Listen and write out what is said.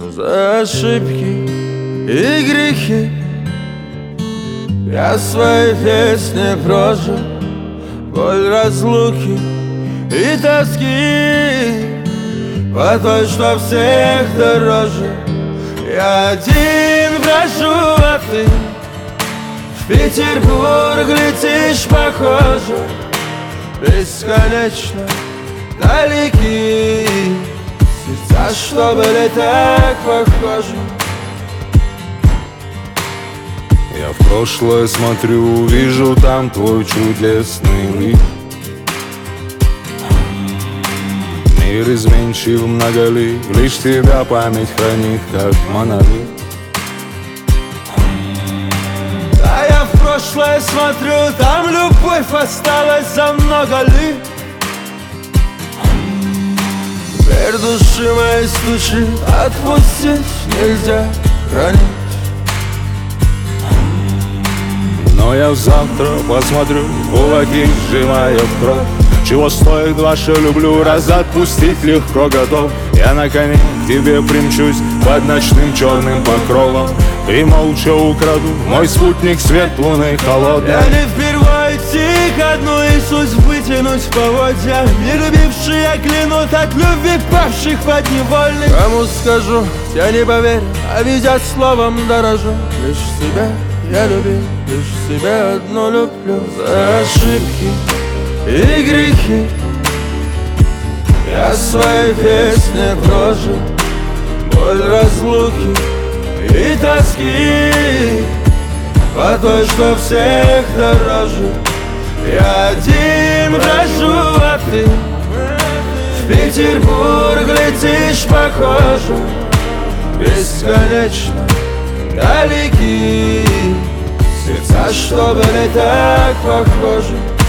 За ошибки и грехи я свои песни прожил, боль разлуки и тоски по той, что всех дороже. Я один брожу, а ты в Петербург летишь, похоже, бесконечно далеки сердца, что были так похожи. Я в прошлое смотрю, вижу там твой чудесный лик. Мир изменчив многолик, лишь тебя память хранит, как монолит. А я в прошлое смотрю, там любовь осталась за много лет. Теперь души моей стучит, отпустить нельзя хранить. Но я завтра посмотрю, кулаки сжимая в кровь. Чего стоит ваше люблю, раз отпустить легко готов. Я на коне к тебе примчусь под ночным черным покровом и молча украду мой спутник, свет луны холодный. Я не впервые идти ко дну и судьбы тянуть поводья. Не любивший я клянут от любви павших подневольных. Кому скажу, я не поверю, а видят словом дорожу. Лишь себя я любил, лишь себя одну люблю. За ошибки и грехи я свои песни прожил, боль разлуки и тоски по той, что всех дороже. Я один брожу, а ты в Петербург летишь, похоже, бесконечно далеки сердца, что были так похожи.